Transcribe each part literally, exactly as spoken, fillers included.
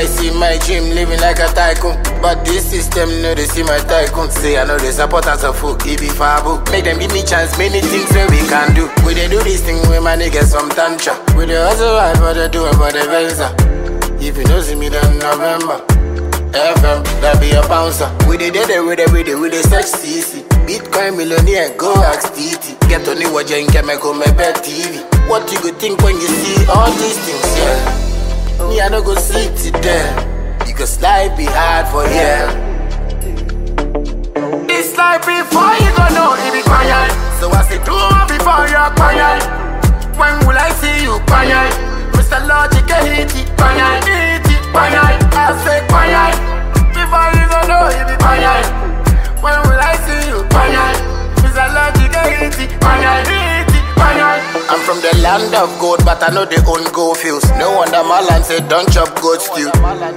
see my dream, living like a tycoon. But this system know they see my tycoon. Say I know they support us a folk, it be fabu. Make them give me chance, many things where we can do. We they do this thing with my niggas from Tantra. We they hustle hard, but they do it for the Venza. If you don't see me then November F M, that be a bouncer. We they did it with it, with it, with it, search C C. Bitcoin millionaire, go ask T T. Get on the watch and chemical, my bed T V. What you go think when you see all these things, yeah? Me, I don't go see it there. Because life be hard for yeah. This life before you go know it be quiet. So I say do it before you're quiet. When will I see you quiet? Mister Logic, hit it, quiet, hit it, quiet. I say quiet. Before you go know it be quiet. When will I see you quiet? Mister Logic, hit it, quiet, hit it, quiet. I'm from the land of gold, but I know they own gold fields. No wonder my land say don't chop goat stew.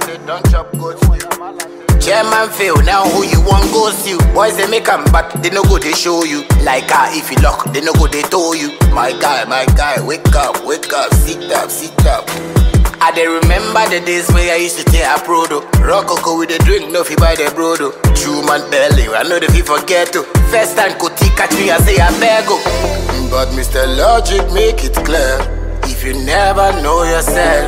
Chairman fail, now who you want go steal? Boys they make 'em, but they no go they show you. Like ah, if you lock, they no go they tow you. My guy, my guy, wake up, wake up, sit up, sit up. I dey remember the days where I used to take a prodo. Rococo with the drink, no fi buy the brodo. True man belly, I know the fi forget to. First time Koti catch me, I say I beg go. But Mister Logic make it clear, if you never know yourself.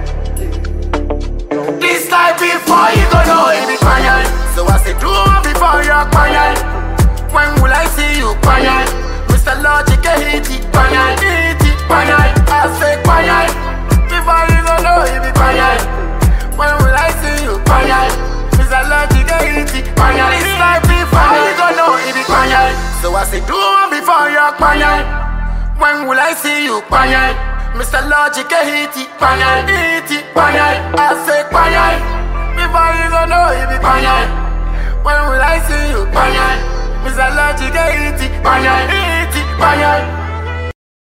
This life before you go know it be quiet. So I say do it before you're quiet. When will I see you quiet? Mister Logic hit it, quiet, hit it, quiet. I say quiet. Before you go know it be quiet. When will I see you quiet? Mister Logic hit it, quiet. This life before you go know it be quiet. So I say do it before you're quiet. When will I see you quiet? Mister Logic hit it, quiet, hit it, quiet. I say quiet. Before you go know it be quiet. When will I see you quiet? Mister Logic hit it, quiet, hit it, quiet.